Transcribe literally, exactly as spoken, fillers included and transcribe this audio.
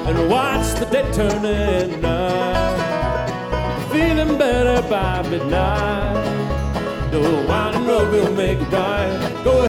and watch the day turn at night. Feeling better by midnight. The winding road will make it right. Go